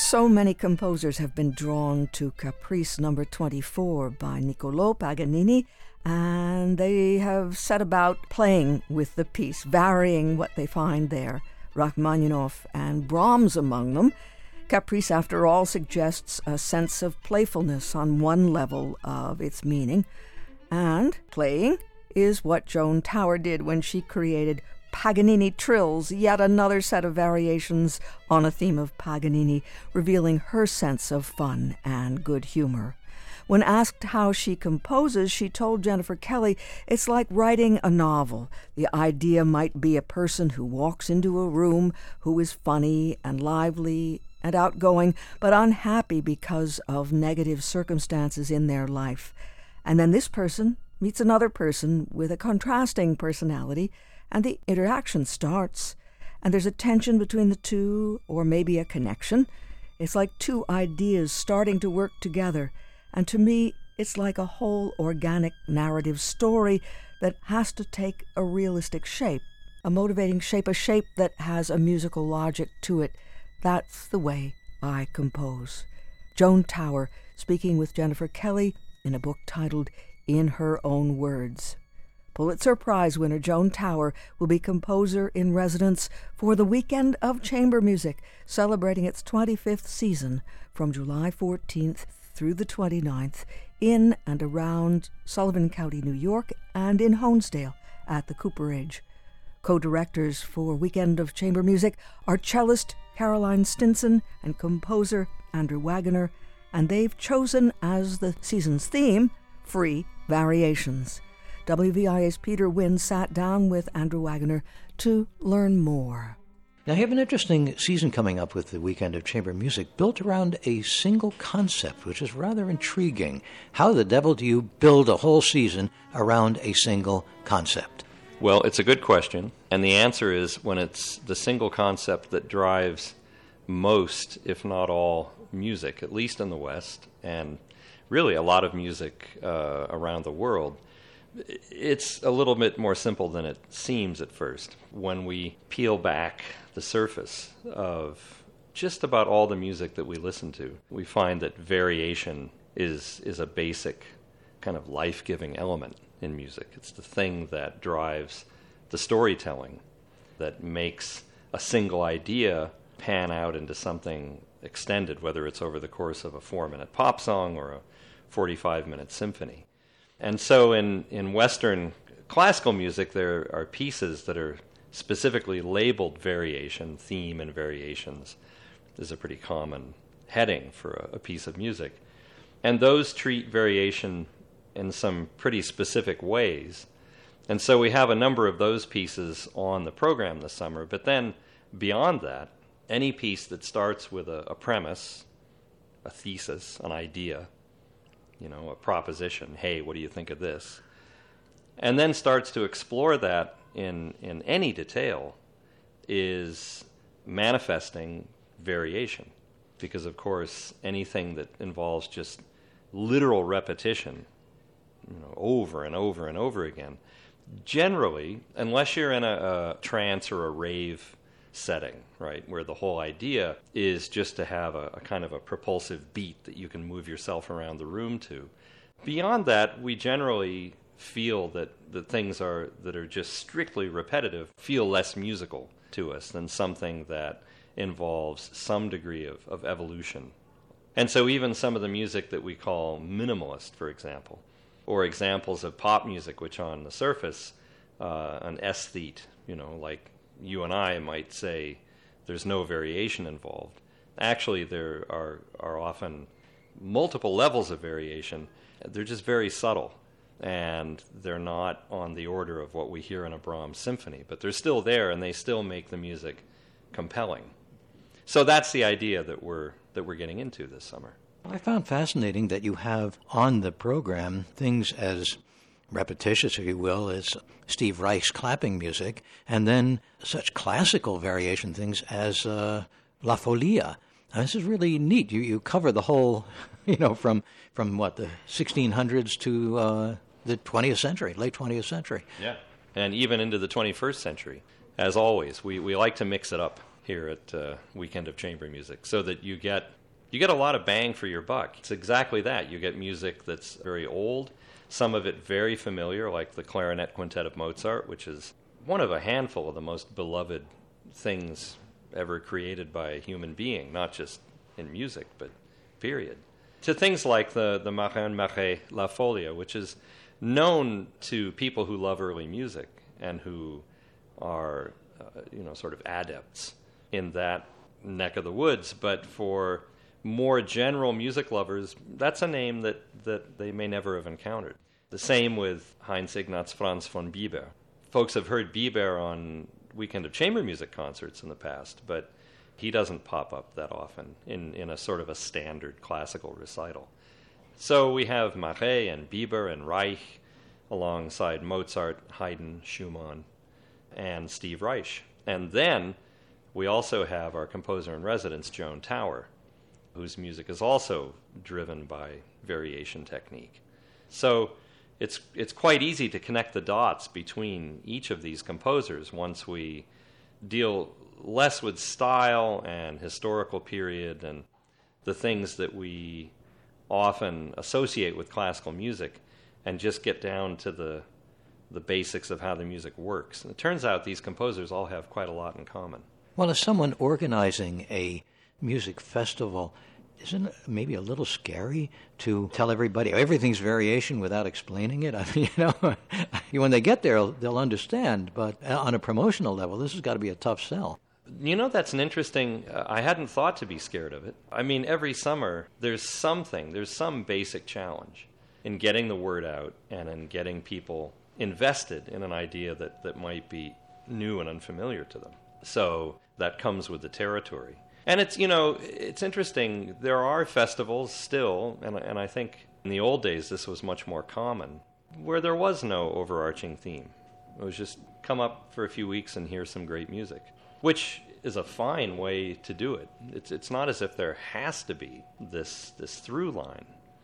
So many composers have been drawn to Caprice number 24 by Niccolò Paganini, and they have set about playing with the piece, varying what they find there, Rachmaninoff and Brahms among them. Caprice, after all, suggests a sense of playfulness on one level of its meaning, and playing is what Joan Tower did when she created Paganini Trills, yet another set of variations on a theme of Paganini, revealing her sense of fun and good humor. When asked how she composes, she told Jennifer Kelly, "It's like writing a novel. The idea might be a person who walks into a room who is funny and lively and outgoing, but unhappy because of negative circumstances in their life. And then this person meets another person with a contrasting personality, and the interaction starts, and there's a tension between the two, or maybe a connection. It's like two ideas starting to work together, and to me, it's like a whole organic narrative story that has to take a realistic shape, a motivating shape, a shape that has a musical logic to it. That's the way I compose." Joan Tower, speaking with Jennifer Kelly in a book titled In Her Own Words. Pulitzer Prize winner Joan Tower will be composer in residence for the Weekend of Chamber Music, celebrating its 25th season from July 14th through the 29th in and around Sullivan County, New York, and in Honesdale at the Cooperage. Co-directors for Weekend of Chamber Music are cellist Caroline Stinson and composer Andrew Wagoner, and they've chosen as the season's theme, Free Variations. WVIA's Peter Wynn sat down with Andrew Wagoner to learn more. Now, you have an interesting season coming up with the Weekend of Chamber Music built around a single concept, which is rather intriguing. How the devil do you build a whole season around a single concept? Well, it's a good question, and the answer is when it's the single concept that drives most, if not all, music, at least in the West, and really a lot of music around the world. It's a little bit more simple than it seems at first. When we peel back the surface of just about all the music that we listen to, we find that variation is a basic kind of life-giving element in music. It's the thing that drives the storytelling, that makes a single idea pan out into something extended, whether it's over the course of a 4-minute pop song or a 45-minute symphony. And so in Western classical music, there are pieces that are specifically labeled variation. Theme and variations is a pretty common heading for a piece of music. And those treat variation in some pretty specific ways. And so we have a number of those pieces on the program this summer. But then beyond that, any piece that starts with a premise, a thesis, an idea, a proposition, hey, what do you think of this? And then starts to explore that in any detail is manifesting variation. Because, of course, anything that involves just literal repetition, over and over and over again, generally, unless you're in a trance or a rave setting, right, where the whole idea is just to have a kind of a propulsive beat that you can move yourself around the room to. Beyond that, we generally feel that the things that are just strictly repetitive feel less musical to us than something that involves some degree of evolution. And so even some of the music that we call minimalist, for example, or examples of pop music, which on the surface, an aesthete, like you and I might say there's no variation involved. Actually, there are often multiple levels of variation. They're just very subtle, and they're not on the order of what we hear in a Brahms symphony, but they're still there, and they still make the music compelling. So that's the idea that we're getting into this summer. I found fascinating that you have on the program things as repetitious, if you will, as Steve Reich's clapping music, and then such classical variation things as La Folia. Now, this is really neat. You cover the whole, from what, the 1600s to the 20th century, late 20th century. Yeah, and even into the 21st century. As always, we like to mix it up here at Weekend of Chamber Music so that you get you get a lot of bang for your buck. It's exactly that. You get music that's very old, some of it very familiar, like the Clarinet Quintet of Mozart, which is one of a handful of the most beloved things ever created by a human being, not just in music, but period. To things like the Marin Marais La Folia, which is known to people who love early music and who are, sort of adepts in that neck of the woods. But for more general music lovers, that's a name that they may never have encountered. The same with Heinz Ignaz Franz von Bieber. Folks have heard Bieber on Weekend of Chamber Music concerts in the past, but he doesn't pop up that often in a sort of a standard classical recital. So we have Marais and Bieber and Reich alongside Mozart, Haydn, Schumann, and Steve Reich. And then we also have our composer-in-residence, Joan Tower, whose music is also driven by variation technique. So it's quite easy to connect the dots between each of these composers once we deal less with style and historical period and the things that we often associate with classical music and just get down to the basics of how the music works. And it turns out these composers all have quite a lot in common. Well, as someone organizing a music festival, isn't it maybe a little scary to tell everybody everything's variation without explaining it? I mean, when they get there, they'll understand. But on a promotional level, this has got to be a tough sell. That's an interesting... I hadn't thought to be scared of it. I mean, every summer, there's some basic challenge in getting the word out and in getting people invested in an idea that might be new and unfamiliar to them. So that comes with the territory. And it's interesting. There are festivals still, and I think in the old days this was much more common, where there was no overarching theme. It was just come up for a few weeks and hear some great music, which is a fine way to do it. It's not as if there has to be this through line.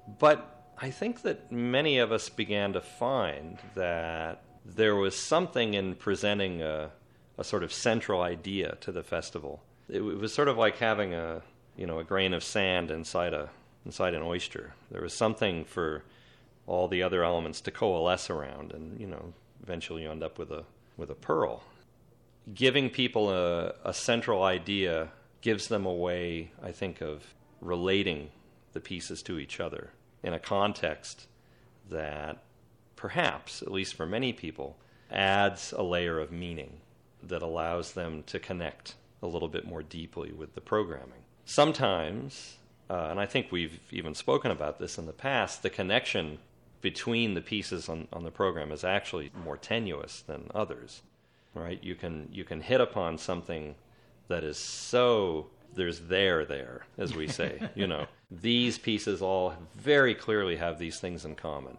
But I think that many of us began to find that there was something in presenting a sort of central idea to the festival. It was sort of like having a grain of sand inside an oyster. There was something for all the other elements to coalesce around, and eventually you end up with a pearl. Giving people a central idea gives them a way, I think, of relating the pieces to each other in a context that perhaps, at least for many people, adds a layer of meaning that allows them to connect a little bit more deeply with the programming. Sometimes, and I think we've even spoken about this in the past, the connection between the pieces on the program is actually more tenuous than others, right? You can hit upon something that is so, there's there, as we say. These pieces all very clearly have these things in common.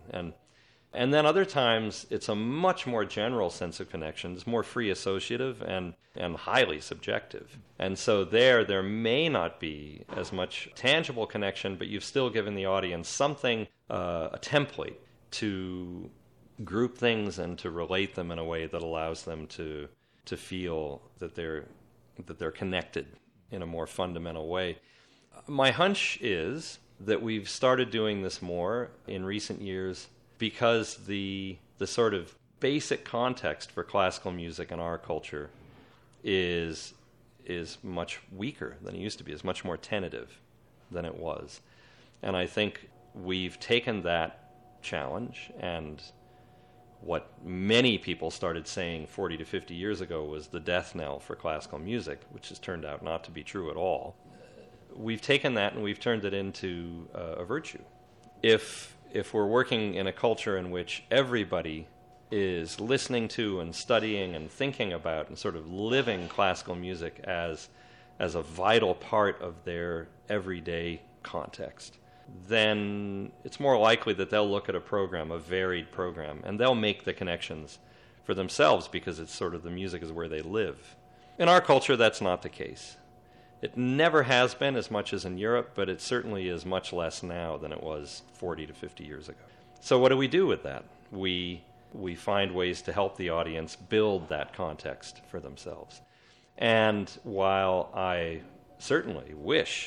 And then other times, it's a much more general sense of connection. It's more free associative and highly subjective. And so there may not be as much tangible connection, but you've still given the audience something, a template to group things and to relate them in a way that allows them to feel that they're connected in a more fundamental way. My hunch is that we've started doing this more in recent years because the sort of basic context for classical music in our culture is much weaker than it used to be, is much more tentative than it was. And I think we've taken that challenge, and what many people started saying 40 to 50 years ago was the death knell for classical music, which has turned out not to be true at all. We've taken that and we've turned it into a virtue. If we're working in a culture in which everybody is listening to and studying and thinking about and sort of living classical music as a vital part of their everyday context, then it's more likely that they'll look at a program, a varied program, and they'll make the connections for themselves because it's sort of the music is where they live. In our culture, that's not the case. It never has been as much as in Europe, but it certainly is much less now than it was 40 to 50 years ago. So what do we do with that? We find ways to help the audience build that context for themselves. And while I certainly wish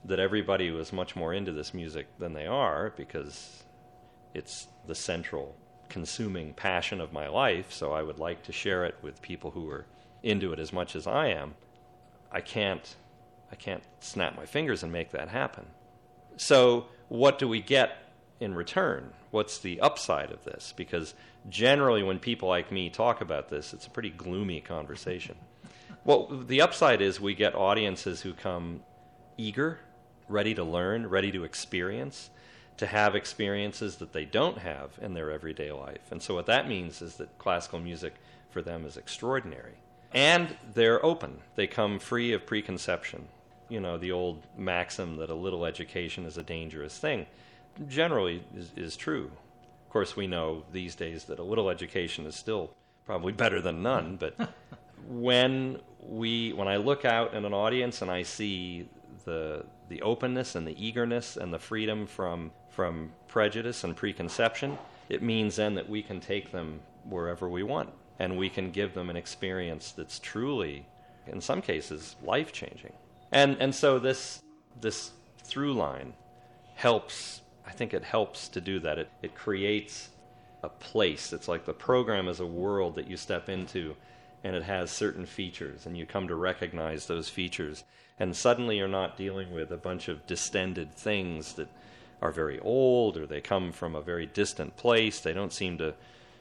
that everybody was much more into this music than they are, because it's the central consuming passion of my life, so I would like to share it with people who are into it as much as I am. I can't snap my fingers and make that happen. So what do we get in return? What's the upside of this? Because generally when people like me talk about this, it's a pretty gloomy conversation. Well, the upside is we get audiences who come eager, ready to learn, ready to experience, to have experiences that they don't have in their everyday life. And so what that means is that classical music for them is extraordinary. And they're open. They come free of preconception. You know, the old maxim that a little education is a dangerous thing generally is true. Of course, we know these days that a little education is still probably better than none, but when I look out at an audience and I see the openness and the eagerness and the freedom from prejudice and preconception, it means then that we can take them wherever we want, and we can give them an experience that's truly, in some cases, life-changing. And so this through line helps. I think it helps to do that. It creates a place. It's like the program is a world that you step into, and it has certain features, and you come to recognize those features. And suddenly you're not dealing with a bunch of distended things that are very old, or they come from a very distant place. They don't seem to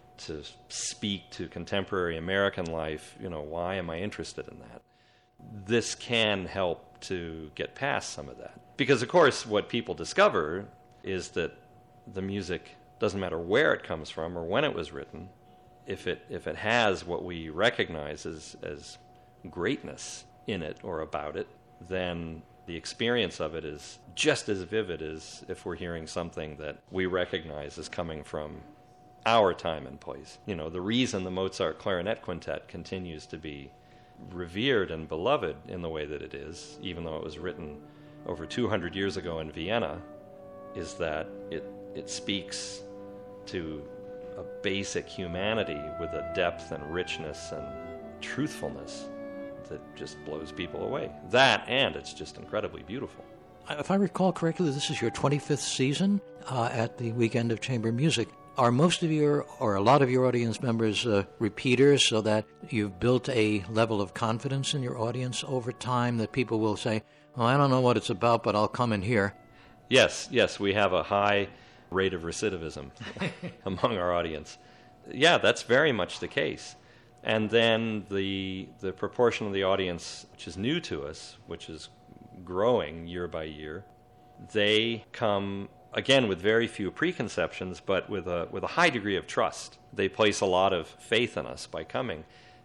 speak to contemporary American life. You know, why am I interested in that? This can help to get past some of that. Because, of course, what people discover is that the music, doesn't matter where it comes from or when it was written, if it has what we recognize as greatness in it or about it, then the experience of it is just as vivid as if we're hearing something that we recognize as coming from our time and place. You know, the reason the Mozart Clarinet Quintet continues to be revered and beloved in the way that it is, even though it was written over 200 years ago in Vienna, is that it speaks to a basic humanity with a depth and richness and truthfulness that just blows people away. That, and it's just incredibly beautiful. If I recall correctly, this is your 25th season at the Weekend of Chamber Music. Are most of your, or a lot of your audience members repeaters, so that you've built a level of confidence in your audience over time that people will say, well, I don't know what it's about, but I'll come and hear? Yes, we have a high rate of recidivism among our audience. Yeah, that's very much the case. And then the proportion of the audience which is new to us, which is growing year by year, they come, again, with very few preconceptions, but with a high degree of trust. They place a lot of faith in us by coming.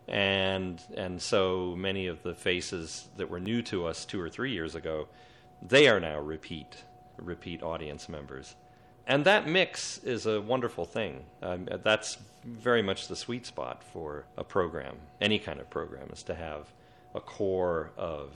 And so many of the faces that were new to us 2 or 3 years ago, they are now repeat audience members. And that mix is a wonderful thing. That's very much the sweet spot for a program, any kind of program, is to have a core of,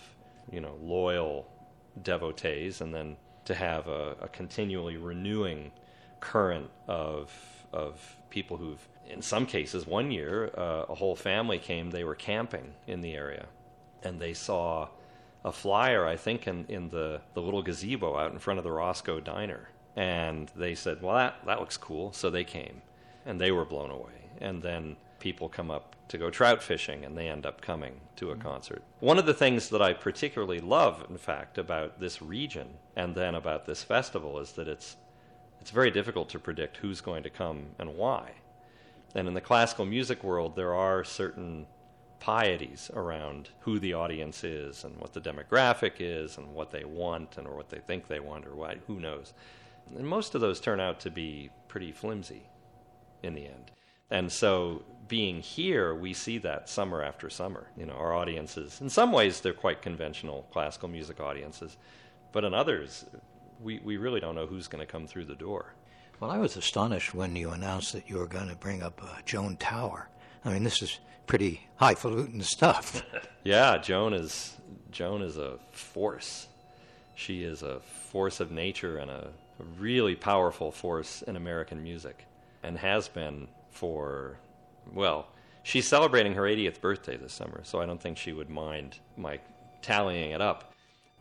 loyal devotees, and then to have a continually renewing current of people who've, in some cases, one year, a whole family came, they were camping in the area, and they saw a flyer, I think, in the little gazebo out in front of the Roscoe Diner. And they said, well, that looks cool. So they came, and they were blown away. And then people come up to go trout fishing, and they end up coming to a concert. One of the things that I particularly love, in fact, about this region and then about this festival is that it's very difficult to predict who's going to come and why. And in the classical music world, there are certain pieties around who the audience is and what the demographic is and what they want or what they think they want or why, who knows. And most of those turn out to be pretty flimsy in the end. And so being here, we see that summer after summer. Our audiences, in some ways, they're quite conventional classical music audiences. But in others, we really don't know who's going to come through the door. Well, I was astonished when you announced that you were going to bring up Joan Tower. I mean, this is pretty highfalutin stuff. Yeah, Joan is a force. She is a force of nature and a really powerful force in American music, and has been for, well, she's celebrating her 80th birthday this summer, so I don't think she would mind my tallying it up.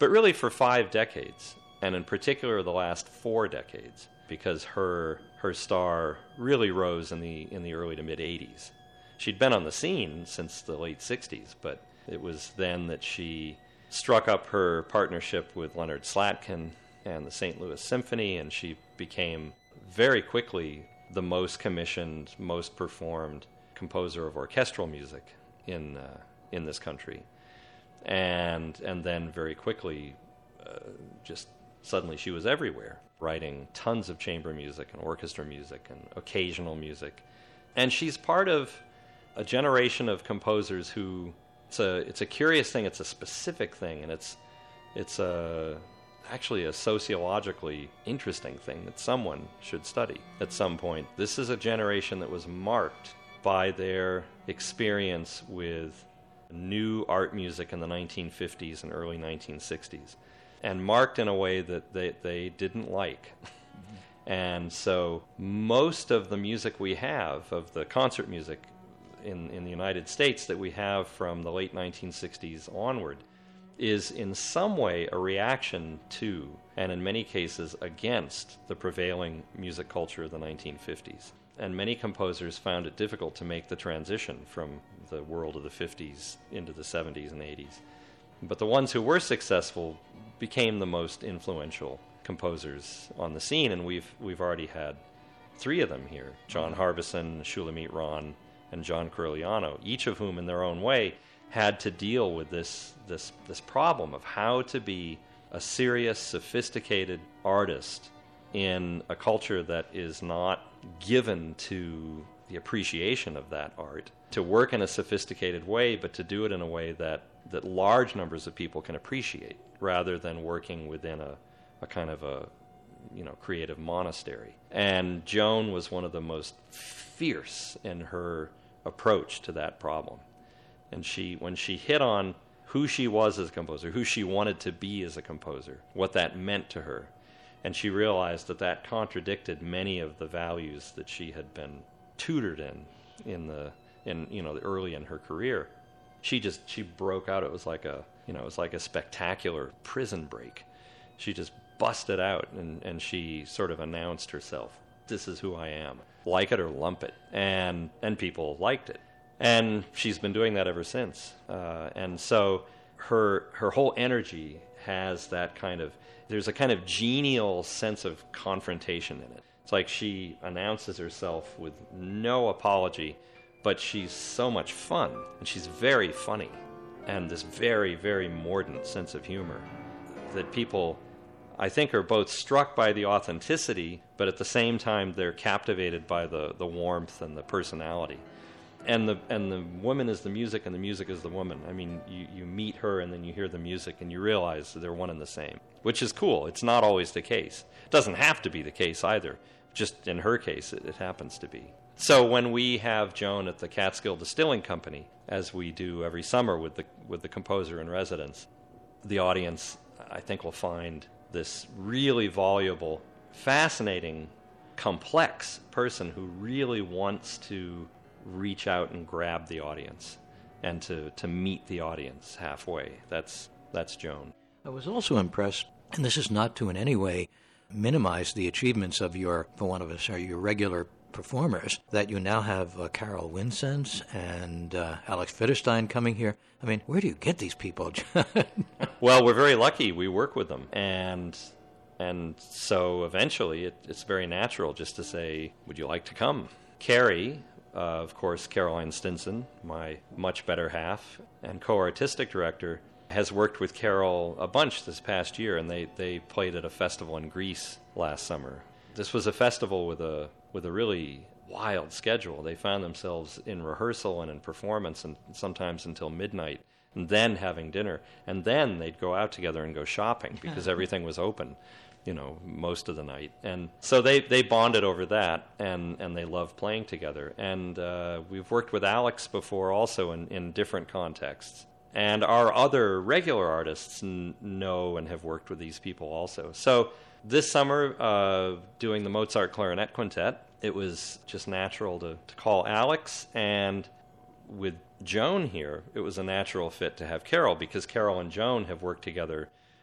but really for 5 decades, and in particular the last 4 decades, because her star really rose in the early to mid-'80s. She'd been on the scene since the late 60s, but it was then that she struck up her partnership with Leonard Slatkin and the St. Louis Symphony, and she became very quickly the most commissioned, most performed composer of orchestral music in this country. And then very quickly, just suddenly she was everywhere, writing tons of chamber music and orchestra music and occasional music. And she's part of a generation of composers who, it's a curious thing, it's a specific thing, and it's actually a sociologically interesting thing that someone should study at some point. This is a generation that was marked by their experience with new art music in the 1950s and early 1960s, and marked in a way that they didn't like. And so most of the music we have, of the concert music in the United States that we have from the late 1960s onward, is in some way a reaction to, and in many cases against, the prevailing music culture of the 1950s. And many composers found it difficult to make the transition from the world of the 50s into the 70s and 80s. But the ones who were successful became the most influential composers on the scene, and we've already had 3 of them here: John Harbison, Shulamit Ron, and John Corigliano, each of whom in their own way had to deal with this problem of how to be a serious, sophisticated artist in a culture that is not given to the appreciation of that art, to work in a sophisticated way, but to do it in a way that large numbers of people can appreciate, rather than working within a kind of a creative monastery. And Joan was one of the most fierce in her approach to that problem. And when she hit on who she was as a composer, who she wanted to be as a composer, what that meant to her, and she realized that contradicted many of the values that she had been tutored in early in her career, she broke out. It was like a spectacular prison break. She just busted out, and she sort of announced herself. This is who I am. Like it or lump it. And people liked it. And she's been doing that ever since. And so her whole energy has that there's a kind of genial sense of confrontation in it. It's like she announces herself with no apology, but she's so much fun, and she's very funny, and this very, very mordant sense of humor that people, I think, are both struck by the authenticity, but at the same time they're captivated by the warmth and the personality. And the woman is the music, and the music is the woman. I mean, you meet her, and then you hear the music, and you realize that they're one and the same, which is cool. It's not always the case. It doesn't have to be the case either. Just in her case, it happens to be. So when we have Joan at the Catskill Distilling Company, as we do every summer with the composer in residence, the audience, I think, will find this really voluble, fascinating, complex person who really wants to reach out and grab the audience and to meet the audience halfway. That's Joan. I was also impressed, and this is not to in any way minimize the achievements of your regular performers, that you now have Carol Winsence and Alex Fitterstein coming here. I mean, where do you get these people? Well, we're very lucky. We work with them, and so eventually it's very natural just to say, would you like to come? Carrie, of course, Caroline Stinson, my much better half and co-artistic director, has worked with Carol a bunch this past year, and they played at a festival in Greece last summer. This was a festival with a really wild schedule. They found themselves in rehearsal and in performance, and sometimes until midnight, and then having dinner, and then they'd go out together and go shopping because everything was open, most of the night. And so they bonded over that, and they love playing together. And we've worked with Alex before also in different contexts. And our other regular artists know and have worked with these people also. So this summer, doing the Mozart Clarinet Quintet, it was just natural to call Alex. And with Joan here, it was a natural fit to have Carol, because Carol and Joan have worked together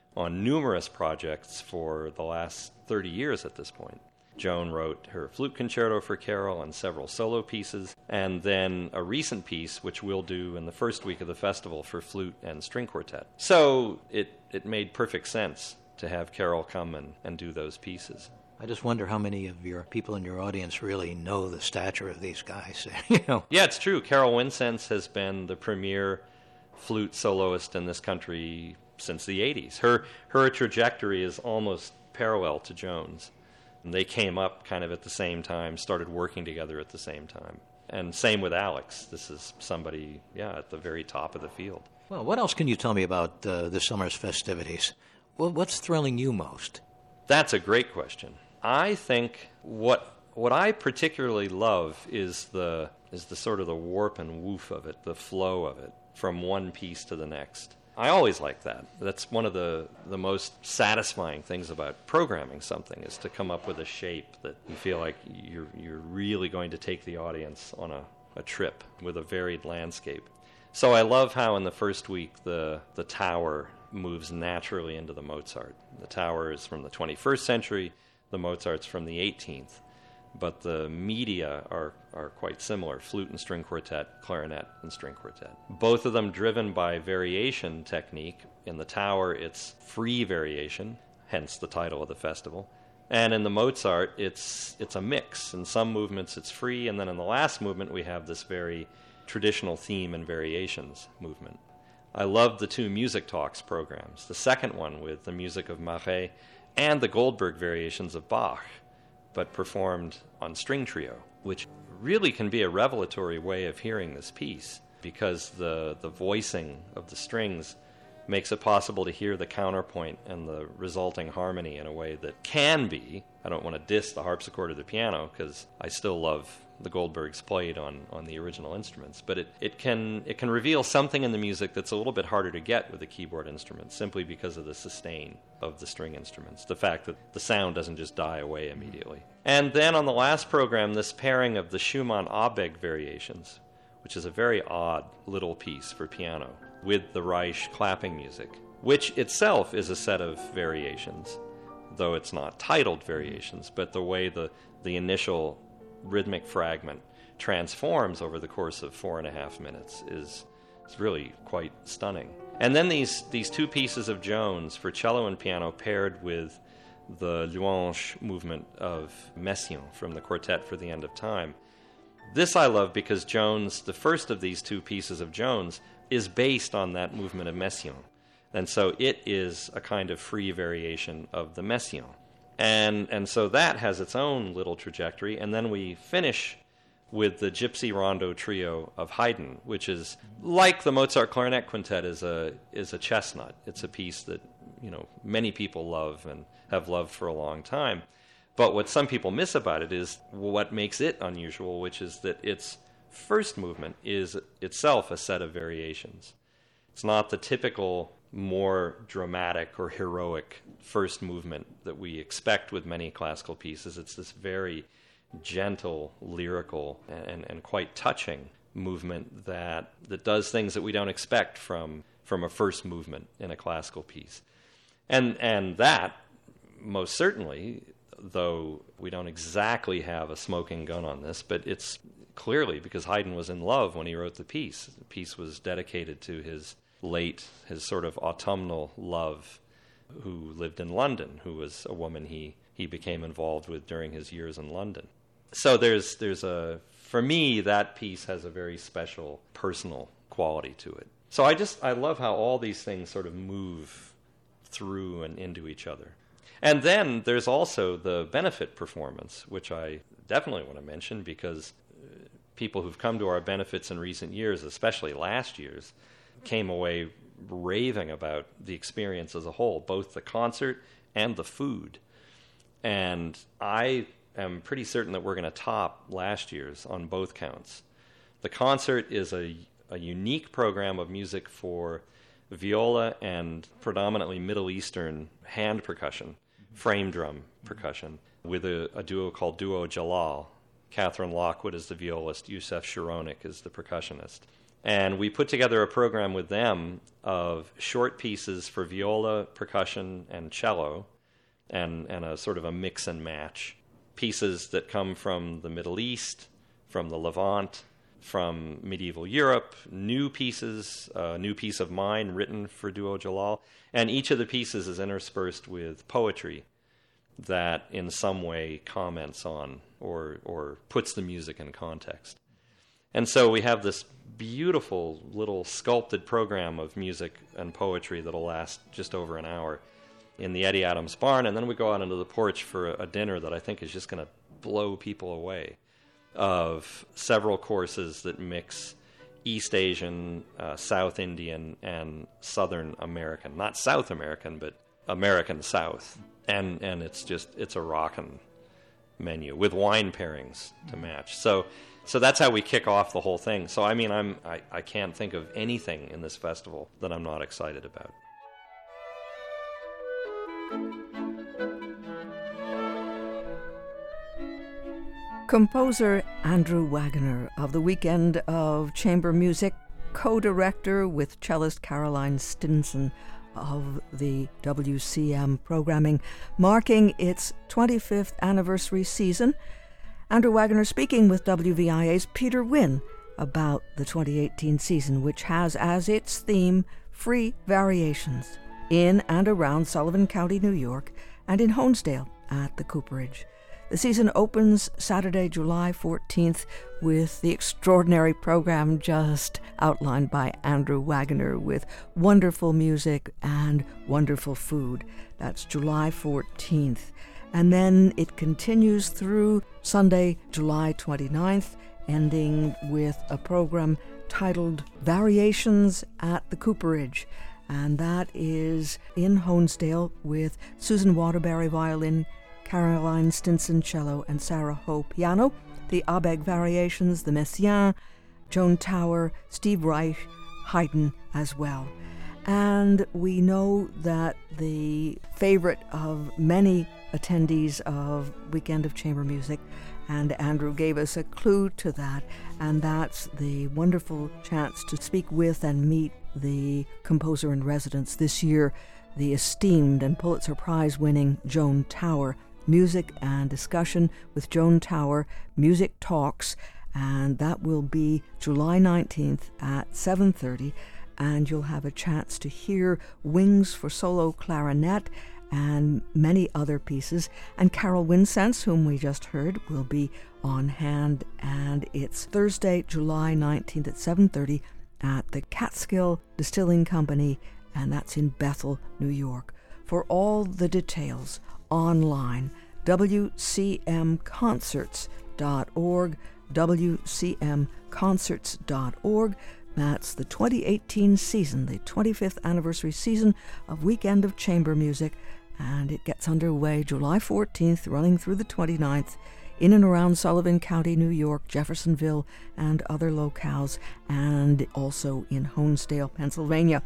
on numerous projects for the last 30 years at this point. Joan wrote her flute concerto for Carol and several solo pieces, and then a recent piece, which we'll do in the first week of the festival for flute and string quartet. So it made perfect sense to have Carol come and do those pieces. I just wonder how many of your people in your audience really know the stature of these guys. Yeah, it's true. Carol Wincense has been the premier flute soloist in this country since the 80s. Her trajectory is almost parallel to Joan's. And they came up kind of at the same time, started working together at the same time. And same with Alex. This is somebody, at the very top of the field. Well, what else can you tell me about this summer's festivities? Well, what's thrilling you most? That's a great question. I think what I particularly love is the sort of the warp and woof of it, the flow of it, from one piece to the next. I always like that. That's one of the most satisfying things about programming something, is to come up with a shape that you feel like you're really going to take the audience on a trip with a varied landscape. So I love how in the first week the Tower moves naturally into the Mozart. The Tower is from the 21st century, the Mozart's from the 18th. But the media are quite similar: flute and string quartet, clarinet and string quartet. Both of them driven by variation technique. In the Tower, it's free variation, hence the title of the festival. And in the Mozart, it's a mix. In some movements, it's free, and then in the last movement, we have this very traditional theme and variations movement. I love the two Music Talks programs, the second one with the music of Marais and the Goldberg variations of Bach, but performed on string trio, which really can be a revelatory way of hearing this piece, because the voicing of the strings makes it possible to hear the counterpoint and the resulting harmony in a way that can be, I don't want to diss the harpsichord or the piano, because I still love the Goldbergs played on the original instruments, but it can reveal something in the music that's a little bit harder to get with a keyboard instrument, simply because of the sustain of the string instruments, the fact that the sound doesn't just die away immediately. And then on the last program, this pairing of the Schumann-Abegg variations, which is a very odd little piece for piano, with the Reich clapping music, which itself is a set of variations, though it's not titled variations, but the way the initial rhythmic fragment transforms over the course of 4.5 minutes is really quite stunning. And then these two pieces of Joan's for cello and piano paired with the Louange movement of Messiaen from the Quartet for the End of Time. This I love because Joan's, the first of these two pieces of Joan's, is based on that movement of Messiaen. And so it is a kind of free variation of the Messiaen. And so that has its own little trajectory. And then we finish with the Gypsy Rondo Trio of Haydn, which is, like the Mozart Clarinet Quintet, is a chestnut. It's a piece that, many people love and have loved for a long time. But what some people miss about it is what makes it unusual, which is that its first movement is itself a set of variations. It's not the typical, more dramatic or heroic first movement that we expect with many classical pieces. It's this very gentle, lyrical, and quite touching movement that does things that we don't expect from a first movement in a classical piece. And that, most certainly, though we don't exactly have a smoking gun on this, but it's clearly because Haydn was in love when he wrote the piece. The piece was dedicated to his sort of autumnal love, who lived in London, who was a woman he became involved with during his years in London. So for me, that piece has a very special personal quality to it. So I love how all these things sort of move through and into each other. And then there's also the benefit performance, which I definitely want to mention, because people who've come to our benefits in recent years, especially last year's, came away raving about the experience as a whole, both the concert and the food. And I am pretty certain that we're going to top last year's on both counts. The concert is a unique program of music for viola and predominantly Middle Eastern hand percussion, frame drum percussion, with a duo called Duo Jalal. Catherine Lockwood is the violist, Youssef Sharonik is the percussionist. And we put together a program with them of short pieces for viola, percussion, and cello, and a sort of a mix and match. Pieces that come from the Middle East, from the Levant, from medieval Europe, new pieces, a new piece of mine written for Duo Jalal, and each of the pieces is interspersed with poetry that in some way comments on or puts the music in context. And so we have this beautiful little sculpted program of music and poetry that'll last just over an hour in the Eddie Adams barn, and then we go out into the porch for a dinner that I think is just going to blow people away, of several courses that mix East Asian, South Indian, and Southern American. Not South American, but American South. And it's a rockin' menu with wine pairings to match. So that's how we kick off the whole thing. So I mean, I can't think of anything in this festival that I'm not excited about. Composer Andrew Wagoner of the Weekend of Chamber Music, co-director with cellist Caroline Stinson of the WCM programming, marking its 25th anniversary season. Andrew Wagoner speaking with WVIA's Peter Wynn about the 2018 season, which has as its theme free variations in and around Sullivan County, New York, and in Honesdale at the Cooperage. The season opens Saturday, July 14th with the extraordinary program just outlined by Andrew Wagoner with wonderful music and wonderful food. That's July 14th. And then it continues through Sunday, July 29th, ending with a program titled Variations at the Cooperage. And that is in Honesdale with Susan Waterbury violin, Caroline Stinson cello, and Sarah Ho piano, the Abegg Variations, the Messiaen, Joan Tower, Steve Reich, Haydn as well. And we know that the favorite of many attendees of Weekend of Chamber Music, and Andrew gave us a clue to that, and that's the wonderful chance to speak with and meet the composer in residence this year, the esteemed and Pulitzer Prize-winning Joan Tower. Music and discussion with Joan Tower, Music Talks, and that will be July 19th at 7:30, and you'll have a chance to hear Wings for Solo Clarinet and many other pieces. And Carol Winsense, whom we just heard, will be on hand, and it's Thursday, July 19th at 7:30 at the Catskill Distilling Company, and that's in Bethel, New York. For all the details, online, WCMconcerts.org, WCMconcerts.org. That's the 2018 season, the 25th anniversary season of Weekend of Chamber Music, and it gets underway July 14th, running through the 29th, in and around Sullivan County, New York, Jeffersonville, and other locales, and also in Honesdale, Pennsylvania.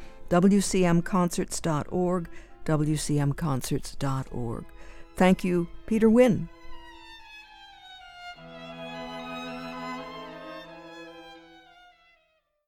WCMconcerts.org, WCMconcerts.org. Thank you, Peter Wynn.